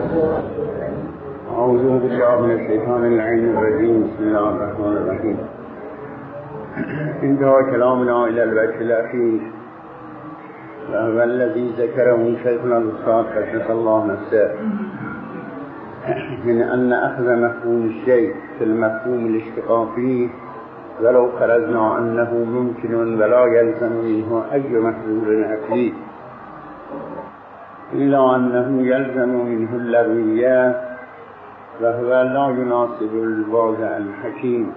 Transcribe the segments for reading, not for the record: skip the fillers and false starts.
أعوذ بالله من الشيطان اللعين الرجيم. بسم الله الرحمن الرحيم. انتهى كلامنا إلى الوجه الأخير، وهو الذي ذكره شيخنا الأستاذ قدس الله نفسه، من أن أخذ مفهوم الشيء في المفهوم الاشتقاقي ولو فرضنا أنه ممكن ولا يلزم منه أي محذور عقلي، إلا أنه يلزم منه اللغويات، وهو لا يناسب الواضع الحكيم.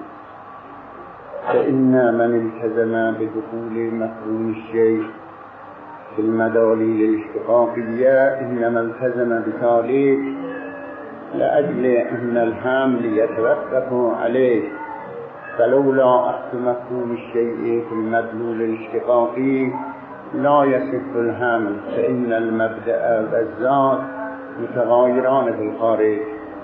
فإن من التزم بدخول مفهوم الشيء في المداليل الاشتقاقية إنما التزم بذلك لأجل أن الحمل يتوقف عليه، فلولا أخذ مفهوم الشيء في المدلول الاشتقاقي لا يصح الحمل، فإن المبدأ والذات متغايران في الخارج.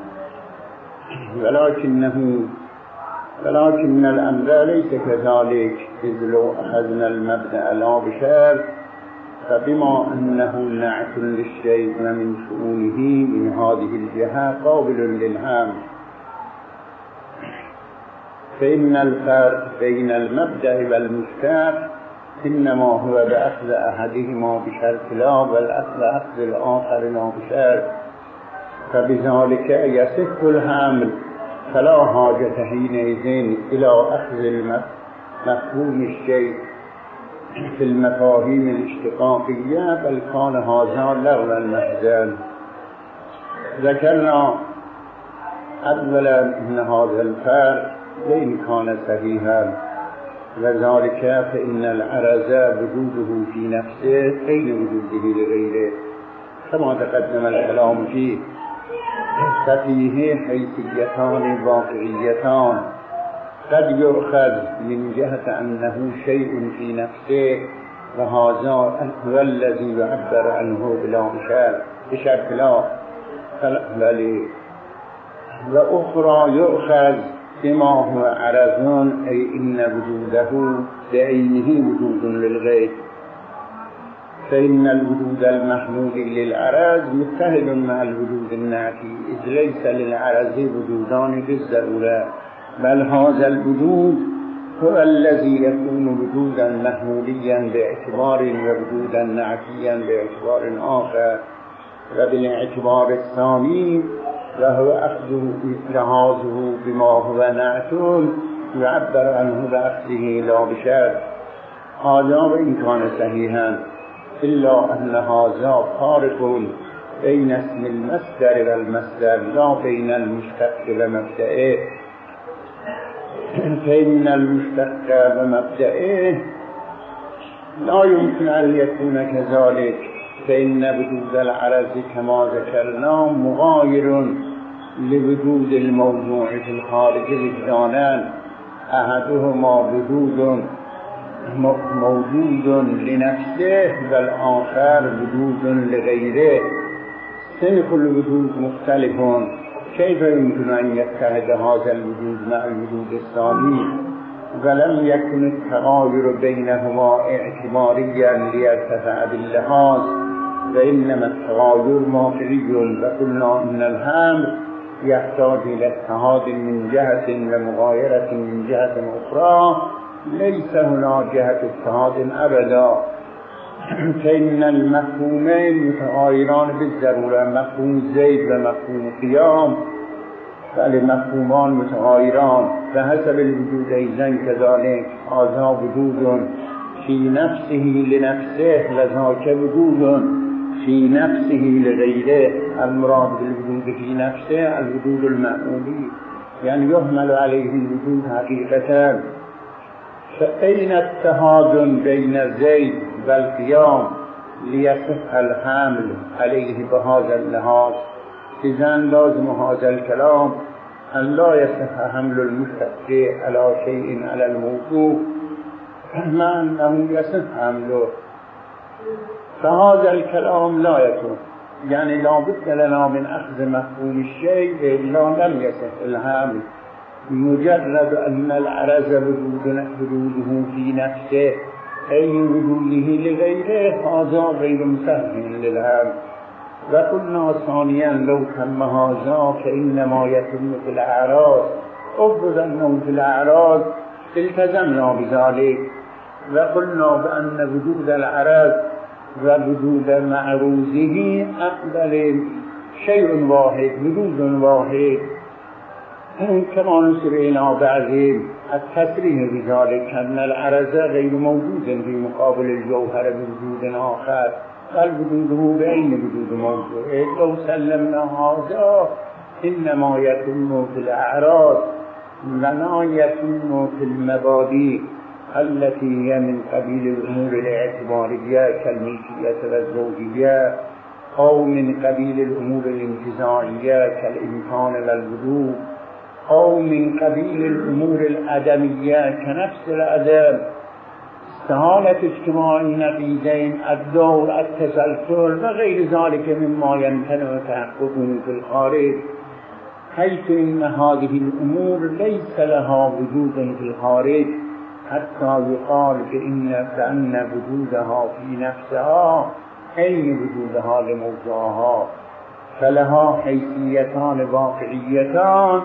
ولكن الأمر ليس كذلك، إذ لو أخذنا المبدأ لا بشرط، فبما أنه نعت للشيء ومن شؤونه من هذه الجهة قابل للحمل، فإن الفرق بين المبدأ والمشتق إنما هو بأخذ أحدهما بشرط لا، والأخذ الآخر لا بشرط، فبذلك يصح الحمل، فلا حاجة حينئذ إلى أخذ مفهوم الشيء في المفاهيم الاشتقاقية، بل كان هذا لغوا محضا. ذكرنا أولا أن هذا الفرق وإن كان صحيحا، وذلك فإن العرض وجوده في نفسه غير وجوده لغيره، كما تقدم الكلام فيه. ففيه حيثيتان واقعيتان، قد يؤخذ من جهة أنه شيء في نفسه، وهذا هو الذي يعبر عنه بلا بشرط لا، وأخرى يؤخذ بما هو عرض، أي إن وجوده بعينه وجود للغير، فإن الوجود المحمود للعرض متحد مع الوجود النعتي، إذ ليس للعرض وجودان بالضرورة، بل هذا الوجود هو الذي يكون وجودا محموديا باعتبار، ووجودا نعتيا باعتبار آخر. وبالاعتبار الثاني وهو أخذ لحاظه بما هو نعت يعبر عنه بأخذه لا بشرط، هذا وإن كان صحيحا، إلا أن هذا فارق بين اسم المصدر والمصدر، لا بين المشتق ومبدئه. فإن المشتق ومبدئه لا يمكن أن يكون كذلك، فإن وجود العرض كما ذكرنا مغاير لوجود الموضوع في الخارج وجدانا، أحدهما موجود لنفسه والآخر وجود لغيره. سنف الوجود مختلف، كيف يمكن أن يتحد هذا الوجود مع الوجود الثاني؟ ولم يكن التغاير بينهما اعتباريا ليرتفع باللحاظ، وإنما التغاير ماقري، وقلنا إن الحمل يحتاج إلى اتحاد من جهة ومغايرة من جهة أخرى، ليس هنا جهة اتحاد أبدا. فإن المفهومين متغايران بالضرورة، مفهوم زيد ومفهوم قيام، فالمفهومان متغايران بحسب الوجود أيضا كذلك. هذا وجود في نفسه لنفسه، وذاك وجود في نفسه لغيره. المراد بالوجود في نفسه الوجود المعمولي، يعني يحمل عليه الوجود حقيقة. فأين اتحاد بين زيد والقيام ليصح الحمل عليه بهذا اللحاظ؟ إذن لازم هذا الكلام أن لا يصح حمل المشتق على شيء على الموضوع، مع أنه يصح حمله. فهذا الكلام لا يكون، يعني لا بد لنا من أخذ مفهوم الشيء إلا لم يصح الحمل. مجرد أن العرض وجوده في نفسه أي وجوده لغيره، هذا غير مسهل للحمل. و قلنا ثانیا لو تم هذا فإنما يتم في الأعراض افرض أنه في الأعراض التزمنا بذلك. و قلنا بأن وجود العرض و وجود معروضه أقبل شيء واحد وجود واحد كما نصر إلى بعضهم التصريح بذلك أن العرض غير موجود في مقابل الجوهر بوجود آخر بل وجوده بعين وجود موجود. لو سلمنا هذا إنما يكون في الأعراض ولا يكون في المبادئ التي هي من قبيل الأمور الاعتبارية كالملكية والزوجية أو من قبيل الأمور الانتزاعية كالإمكان والوجود أو من قبيل الأمور العدمية كنفس العدم استحالة اجتماع النقيضين الدور التسلسل وغير ذلك مما يمكن تحققه في الخارج، حيث إن هذه الأمور ليس لها وجود في الخارج حتى يقال بأن وجودها في نفسها أي وجودها لموضوعها، فلها حيثيتان واقعيتان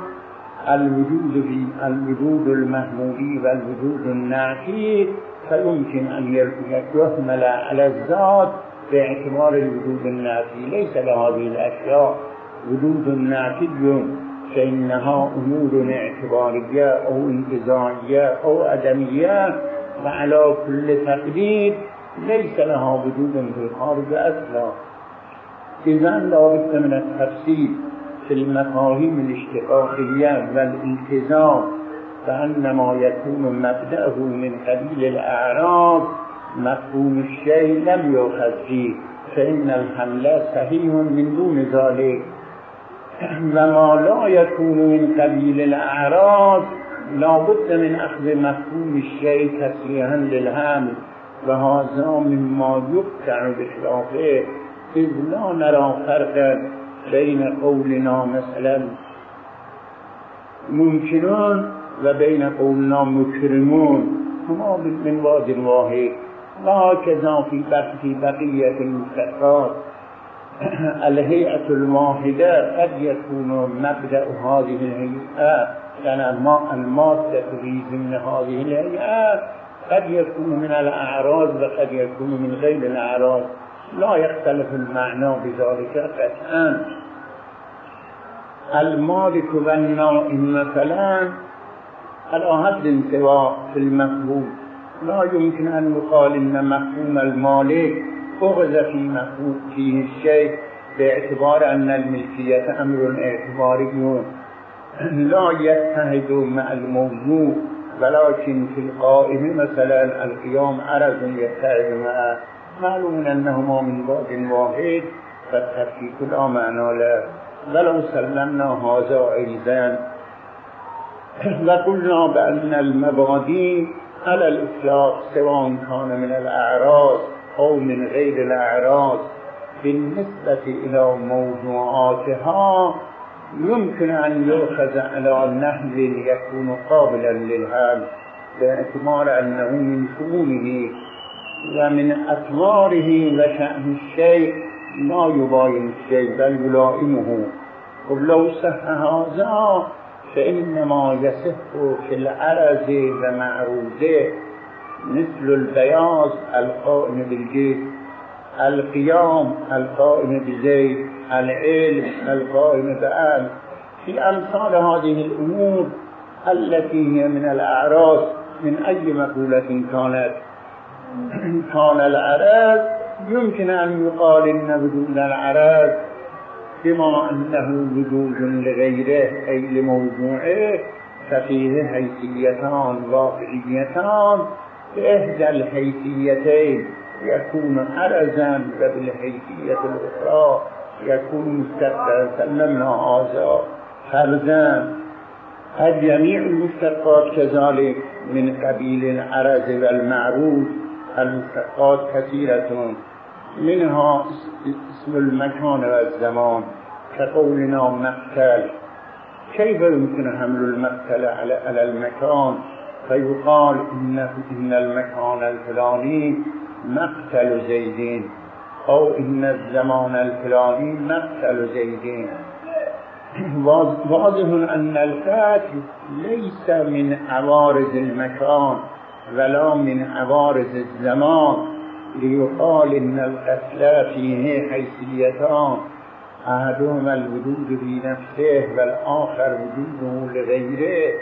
الوجود المحمودي والوجود النعتي، فيمكن أن يحمل على الذات باعتبار الوجود النعتي ليس لهذه الأشياء وجود نعتي فإنها أمور اعتبارية أو انتزاعية أو عدمية وعلى كل تقدير ليس لها وجود في الخارج أصلا. إذن لا بد من التفصيل في المفاهيم الاشتقاقية والالتزام، فأن ما يكون مبدأه من قبيل الأعراض مفهوم الشيء لم يؤخذ فيه، فإن الحمل صحيح من دون ذلك. وما لا يكون من قبيل الأعراض لا بد من أخذ مفهوم الشيء تصريحا للحمل، وهذا مما يقطع بخلافه، إذ لا نرى فرقا بين قولنا مثلا ممكنون و بين قولنا مكرمون، هما من واد واحد. وهكذا في بقية المشتقات الهيئة الواحدة قد يكون مبدأ هذه الهيئة يعني المادة في ضمن هذه الهيئة قد يكون من الأعراض وقد يكون من غير الأعراض، لا يختلف المعنى بذلك قطعا. المالك والنائم مثلا على حد سواء في المفهوم، لا يمكن أن يقال إن مفهوم المالك أخذ في مفهوم فيه الشيء باعتبار أن الملكية أمر اعتباري لا يتحد مع الموضوع، ولكن في القائم مثلا القيام عرض يتحد معه، معلوم أنهما من بعد واحد فالتفكيك لا معنى له. ولو سلمنا هذا أيضا وقلنا بأن المبادئ على الإطلاق سواء كان من الأعراض أو من غير الأعراض بالنسبة إلى موضوعاتها يمكن أن يؤخذ على نحو يكون قابلا للحمل، باعتبار أنه من شؤونه ومن أطواره وشأن الشيء لا يباين الشيء بل يلائمه. ولو صح هذا فإنما يصح في العرض ومعروضه مثل البياض القائم بالجسم، القيام القائم بزيد، العلم القائم بعلم، في أمثال هذه الأمور التي هي من الأعراض من أي مقولة كانت. كان العرض يمكن أن يقال إن وجود العرض بما أنه وجود لغيره أي لموضوعه ففيه حيثيتان واقعيتان، بإحدى الحيثيتين يكون عرضا وبالحيثية الأخرى يكون مشتقا. سلمنا هذا فرضا. الجميع المشتقات كذلك من قبيل العرض والمعروض. المشتقات كثيرة، منها اسم المكان والزمان كقولنا مقتل. كيف يمكن حمل المقتل على المكان فيقال إن المكان الفلاني مقتل زيد، أو إن الزمان الفلاني مقتل زيدين. واضح أن القتل ليس من عوارض المكان ولا من عوارض الزمان، ليقال إن القتل فيه حيثيتان، أحدهما الوجود في نفسه والآخر وجوده لغيره.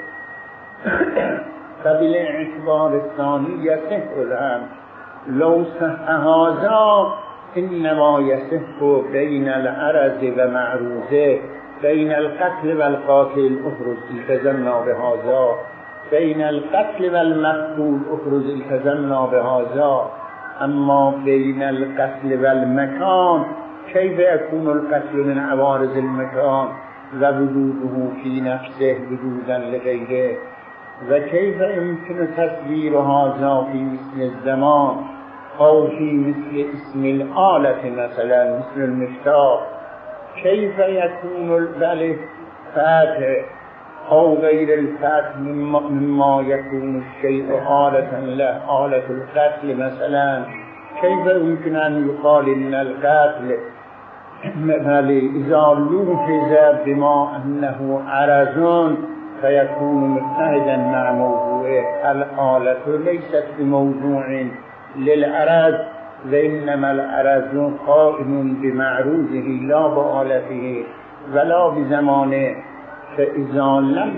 فبالاعتبار الثاني يصح الأمر. لو صح هذا إنما يصح بين العرض ومعروضه، بين القتل والقاتل اخرج التزمنا بهذا، بين القتل والمقتول اخرج التزمنا بهذا. أما بين القتل والمكان كيف يكون القتل من عوارض المكان ووجوده في نفسه وجودا لغيره؟ وكيف يمكن تصوير هذا في مثل الزمان أو في مثل اسم الآلة مثلا مثل المفتاح؟ كيف يكون الفتح أو غير الفتح مما يكون الشيء آلة له، آلة القتل مثلا؟ كيف يمكن أن يقال إن القتل إذا لوحظ بما أنه عرض فيكون متحدا مع موضوعه؟ الآلة ليست بموضوع للعرض، وإنما العرض قائم بمعروضه لا بآلته ولا بزمانه. فإذا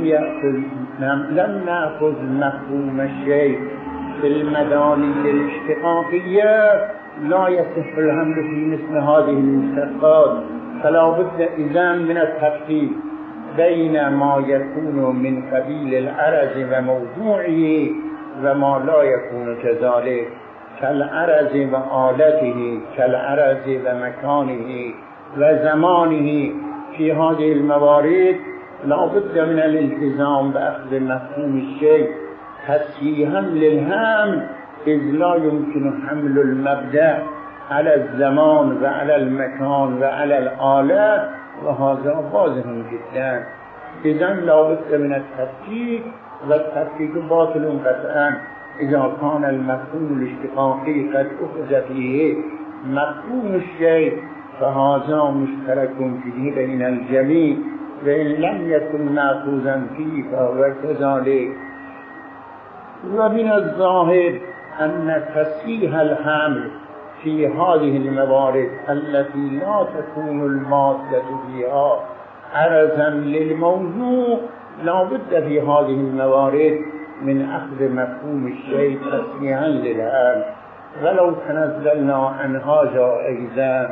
لم نأخذ مفهوم الشيء في المداني الاشتقاقية لا يصح الحمل في مثل هذه المشتقات. فلا بد إذن من التفصيل بين ما يكون من قبيل العرض وموضوعه وما لا يكون كذلك، كالعرض وآلته، كالعرض ومكانه وزمانه. في هذه الموارد لا بد من الالتزام بأخذ مفهوم الشيء تصحيحا للهم، إذ لا يمكن حمل المبدأ على الزمان وعلى المكان وعلى الآلة، وهذا واضح جدا. إذن لا بد من التفكيك، والتفكيك باطل قطعا إذا كان المفهوم الاشتقاقي قد أخذ فيه مفهوم الشيء، فهذا مشترك فيه بين الجميع، وإن لم يكن مأخوذا فيه فهو كذلك. ومن الظاهر أن تصحيح الحمل في هذه الموارد التي لا تكون المادة فيها عرضا للموضوع لا بد في هذه الموارد من أخذ مفهوم الشيء تصحيحا للحمل. ولو تنزلنا عن هذا أيضا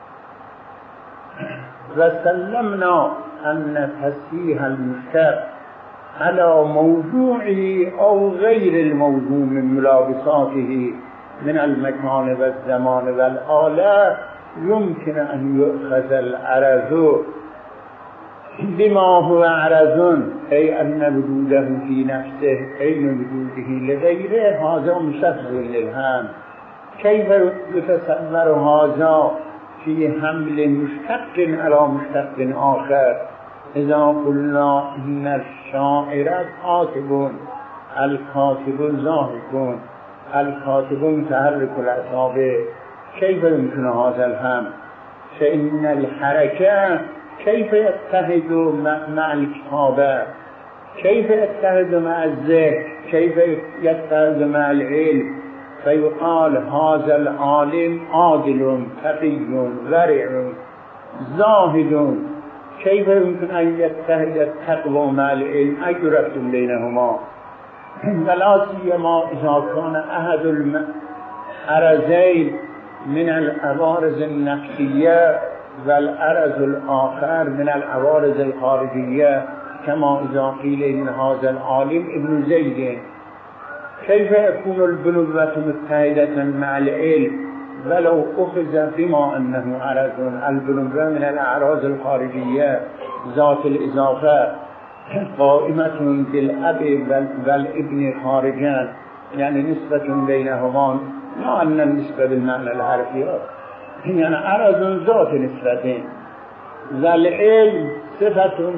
وسلمنا أن تصحيح المشتق على موضوعه أو غير الموضوع من ملابساته من المكان والزمان والآلة، يمكن أن يؤخذ العرض بما هو عرض، أي أن وجوده في نفسه أين وجوده لغيره، هذا مشفظ للهم. كيف يتصور هذا في حمل مشتق على مشتق آخر؟ إذا قلنا إن الشاعر كاتب، الكاتب ضاحك، الكاتب متحرك الأعصاب، كيف يمكن هذا الهم؟ فإن الحركة كيف يتحد مع الكتابة؟ كيف يتحد مع الذكر؟ كيف يتحد مع العلم؟ فيقال هذا العالم عادل تقي ورع زاهد. كيف يمكن أن يتحد التقوى مع العلم؟ أي ربط بينهما؟ ولا سيما إذا كان أحد العرضين من العوارض النفسية والعرض الآخر من العوارض الخارجية، كما إذا قيل إن هذا العالم ابن زيد. كيف يكون البنوة متحدة مع العلم ولو أخذ بما أنه عرض؟ البنوة من الأعراض الخارجية ذات الإضافة قائمة بالأب والابن خارجان، يعني نسبة بينهما، لا أن النسبة بالمعنى الحرفي، يعني عرض ذات نسبتين. والعلم صفة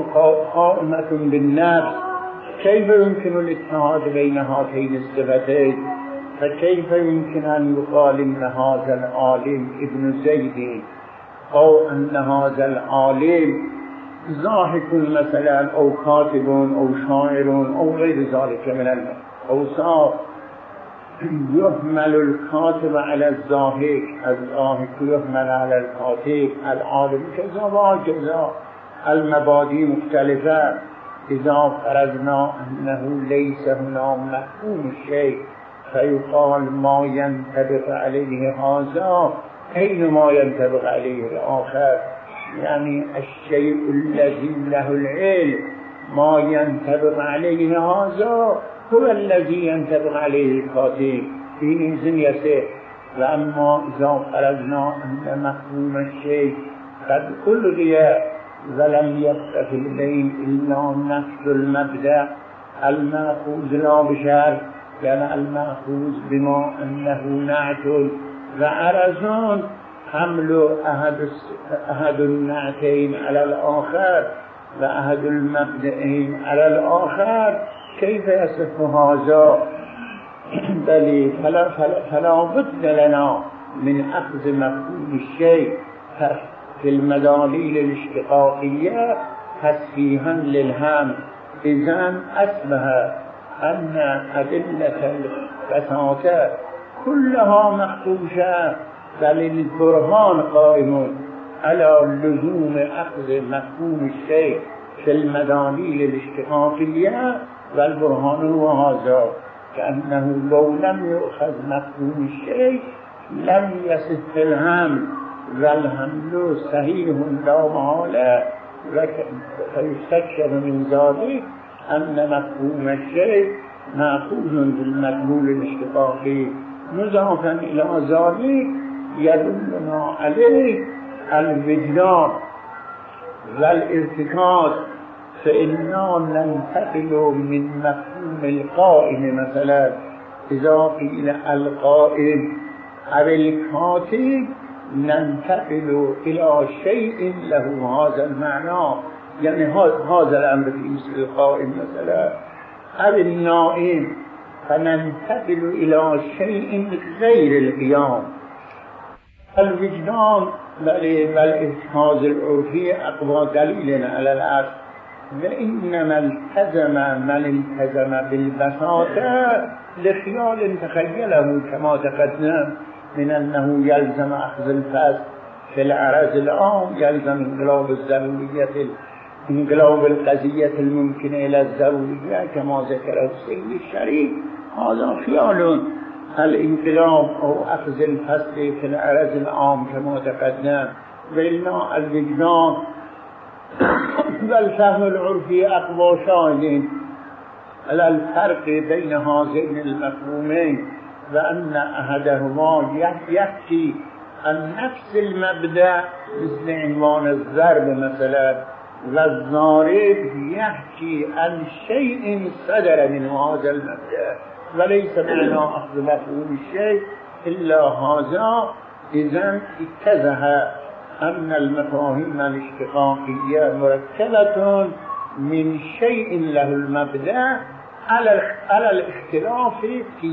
قائمة بالنفس. كيف يمكن الاتحاد بين هاتين الصفتين؟ فكيف يمكن أن يقال إن هذا العالم ابن زيد أو أن هذا العالم ضاحك مثلا أو كاتب أو شاعر أو غير ذلك من الأوصاف؟ يحمل الكاتب على الضاحك، الضاحك يحمل على الكاتب، العالم كذا وكذا، المبادئ مختلفة. إذا فرضنا أنه ليس هنا مفهوم الشيء فيقال ما ينطبق عليه هذا أينما ينطبق عليه الآخر، يعني الشيء الذي له العلم ما ينطبق عليه هذا هو الذي ينطبق عليه الكاتب في إذن يسير. وأما إذا فرضنا أن مفهوم الشيء قد ألغي ولم يبق في البين إلا نفس المبدأ المأخوذ لا بشر، يعني المأخوذ بما أنه نعت وعرض، حمل أحد النعتين على الآخر وأحد المبدئين على الآخر، كيف يصف هذا؟ بل فلا بد لنا من أخذ مفهوم الشيء في المداليل الاشتقاقية تسفيها للهم. إذن أصبح أن أدلة البساطة كلها مخدوشة، بل البرهان قائم على لزوم أخذ مفهوم الشيء في المداليل الاشتقاقية، والبرهان هو هذا، كأنه لو لم يؤخذ مفهوم الشيء لم يصح الهم، والحمل صحيح لا محالة، فيستكشف من ذلك أن مفهوم الشيء مأخوذ بالمدلول الاشتقاقي. مضافا إلى ذلك يدلنا عليه الوجدان والارتكاز، فإننا ننتقل من مفهوم القائم، مثلا إذا قيل القائم أو الكاتب ننتقل إلى شيء له هذا المعنى، يعني هذا الأمر في مثل القائم مثلا أو النائم، فننتقل إلى شيء غير القيام. الوجدان والإرتكاز العرفي أقوى دليل على الأصل، وإنما التزم من التزم بالبساطة لخيال تخيله كما تقدم من أنه يلزم أخذ الفصل في العرض العام، يلزم انقلاب القضية الممكنة إلى الضرورية كما ذكر السيد الشريف. هذا خيال. الانقلاب أو أخذ الفصل في العرض العام كما تقدم، وإلا الوجدان والفهم العرفي أقوى شاهد على الفرق بين هذين المفهومين، وأن أحدهما يحكي عن نفس المبدأ مثل عنوان الضرب مثلا، والضارب يحكي عن شيء صدر من هذا المبدأ، وليس معنى أخذ مفهوم الشيء إلا هذا. إذن اتضح أن المفاهيم الاشتقاقية مركبة من شيء له المبدأ على الاختلاف في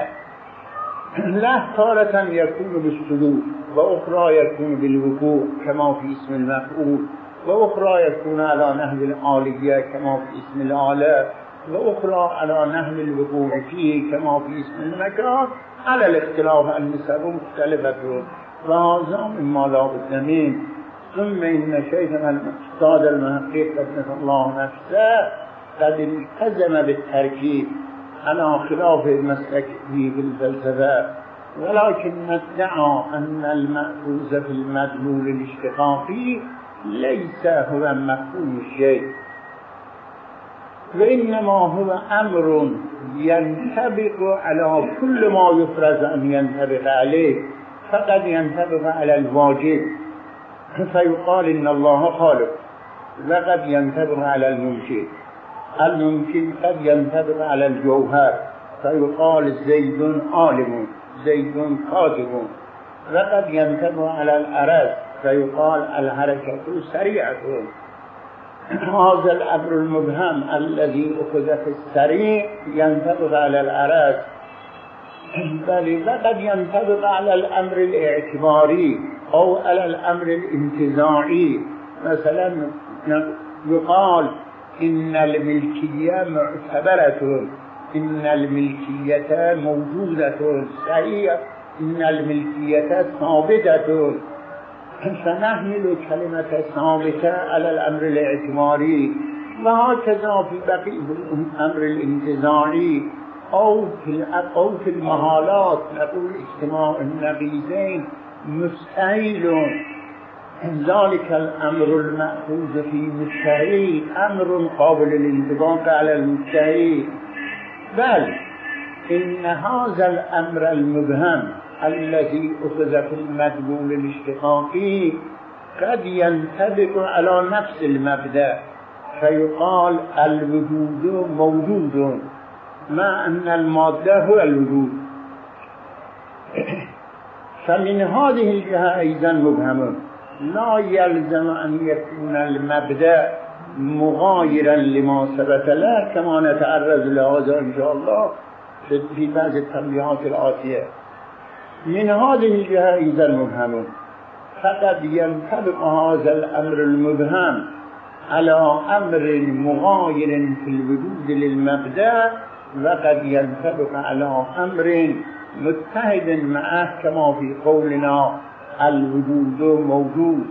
لا تارة يكون بالسلوك، وأخرى يكون بالوقوع كما في اسم المفعول، وأخرى يكون على نحو العالية كما في اسم الآلة، وأخرى على نحو الوقوع فيه كما في اسم المكان، على الاختلاف النسب مختلفة، وهذا مما لا بد منه. ثم إن شيخنا الأستاذ المحقق قدس الله نفسه قد التزم بالتركيب على خلاف المسلك في الفلسفة، ولكن ادعى أن المأخوذ في المدلول الاشتقاقي ليس هو مفهوم الشيء، وإنما هو أمر ينطبق على كل ما يفرض أن ينطبق عليه، فقد ينطبق على الواجب فيقال إن الله خالق، وقد ينطبق على الممكن قد ينطبق على الجوهر فيقال زيد عالم زيد كاتب، وقد ينطبق على العرض فيقال الحركة سريعة. هذا الأمر المبهم الذي أخذ في السريع ينطبق على العرض بله. وقد ينطبق على الامر الاعتباری او على الامر الانتزاعی. مثلا يقال ان الملكية معتبرة، ان الملكية موجودة، صحيح، ان الملكية ثابتة، فنحمل كلمة ثابتة على الامر الاعتباری. وهكذا في بقية الامر الانتزاعي او في المحالات نقول اجتماع النقيضين مستحيل. ذلك الامر المأخوذ في مستحيل امر قابل للانطباق على المستحيل. بل ان هذا الامر المبهم الذي اخذ في المدلول الاشتقاقي قد ينطبق على نفس المبدأ، فيقال الوجود موجود مع ان المادة هو الوجود. فمن هذه الجهة ايضا مبهم، لا يلزم ان يكون المبدأ مغايرا لما ثبت له، كما نتعرض لهذا ان شاء الله في بعض التنبيهات الآتية. من هذه الجهة ايضا مبهم، فقد ينطبق هذا الامر المبهم على امر مغاير في الوجود للمبدأ، وقد ينطبق على امر متحد معه كما في قولنا الوجود موجود.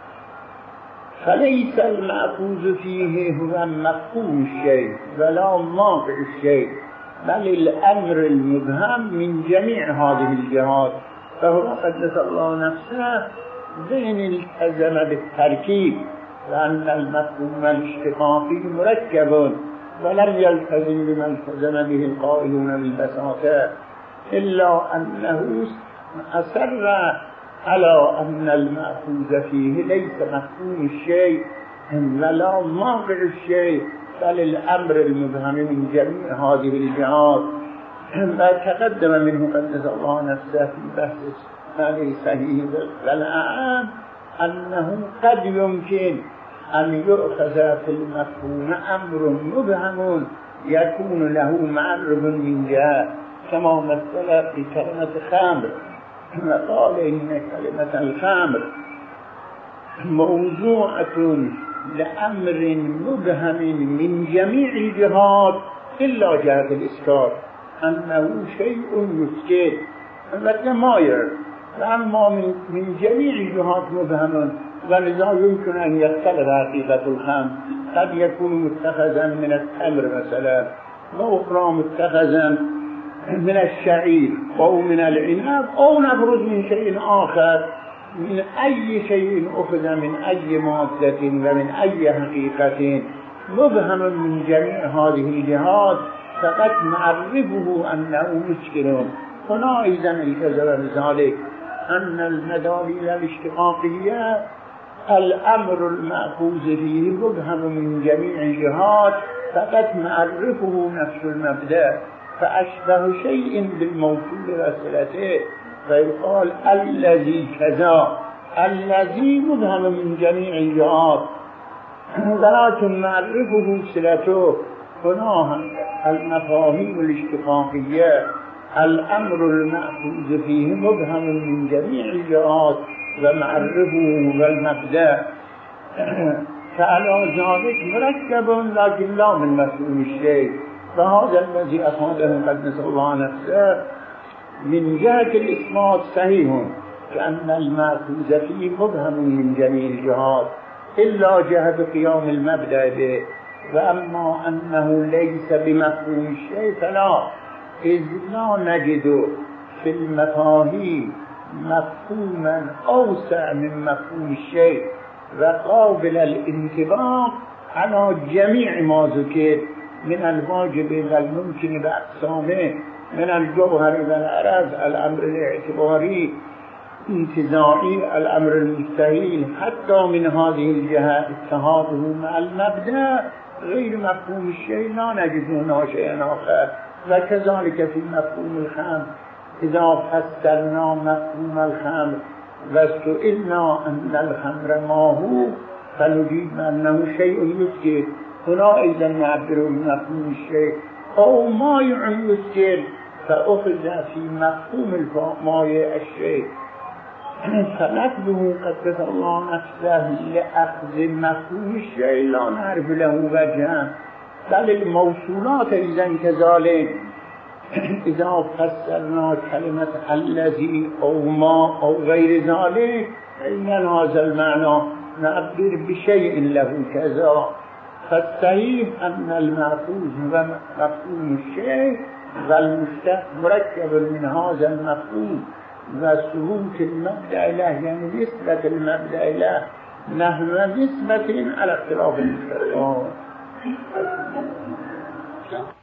فليس المأخوذ فيه هو مفهوم الشيء ولا واقع الشيء، بل الامر المبهم من جميع هذه الجهات. فهو قدس الله نفسه بين التزم بالتركيب، لأن المفهوم الاشتقاقي مركب ولم يلتزم بما التزم به القائلون بالبساطة، إلا أنه أصر على أن المأخوذ فيه ليس مفهوم الشيء ولا واقع الشيء، بل الأمر المبهم من جميع هذه الجهات. ما تقدم منه قدس الله نفسه في بحث هذه صحيح والأعام أنه قد يمكن أن يؤخذ في المفهوم أمر مبهم يكون له معرب من جهة، كما مثل في كلمة خمر، وقال إن كلمة الخمر موضوعة لأمر مبهم من جميع الجهات إلا جهة الإسكار، أنه شيء يسكت مثل ماير، أما من جميع الجهات مبهم، ولذا يمكن أن يختلف حقيقة الخمر، قد يكون متخذا من التمر مثلا، وأخرى متخذا من الشعير أو من العنب، أو نبرز من شيء آخر. من أي شيء أخذ من أي مادة ومن أي حقيقة مبهم من جميع هذه الجهات، فقد نعرفه أنه مشكل. هنا أيضا التزم بذلك أن المداليل الاشتقاقية الأمر المأخوذ فيه مبهم من جميع الجهات، فقد نعرفه نفس المبدأ، فأشبه شيء بالموصول وصلته، فيقال الذي كذا، الذي مبهم من جميع الجهات ولكن نعرفه صلته. هنا المفاهيم الاشتقاقية الأمر المأخوذ فيه مبهم من جميع الجهات ومعرفه والمبدأ، فعلى ذلك مركب لكن لا من مفهوم الشيء. فهذا الذي أخذه قدس الله نفسه من جهة الإثبات صحيح، كأن المأخوذ فيه مبهم من جميع الجهات إلا جهة قيام المبدأ به. وأما أنه ليس بمفهوم الشيء فلا، إذ لا نجد في المفاهيم مفهوما أوسع من مفهوم الشيء وقابل الانطباق على جميع ما ذكر من الواجب والممكن بأقسامه، من الجوهر والعرض، الأمر الاعتباري، انتزاعي، الأمر المستحيل، حتى من هذه الجهة اتحاده مع المبدأ غير مفهوم الشيء لا نجد هنا شيئا آخر. وكذلك في مفهوم الخمر، إذا فسرنا مفهوم الخمر وسئلنا أن الخمر ما هو فنجيب أنه شيء يسكر، هنا إذا نعبر بمفهوم الشيء، أو ماء يسكر فأخذ في مفهوم المايع الشيء فنقله قدس الله نفسه لأخذ مفهوم الشيء لا نعرف له وجها، بل الموصولات إذن كذلك إذا فسرنا كلمة الذي أو ما أو غير ذلك إن هذا المعنى نعبر بشيء له كذا، فالصحيح أن المأخوذ هو مفهوم الشيء والمشتق مركب من هذا المفهوم وثبوت المبدأ له، يعني نسبة المبدأ له نحو نسبة على اختلاف المشتقات.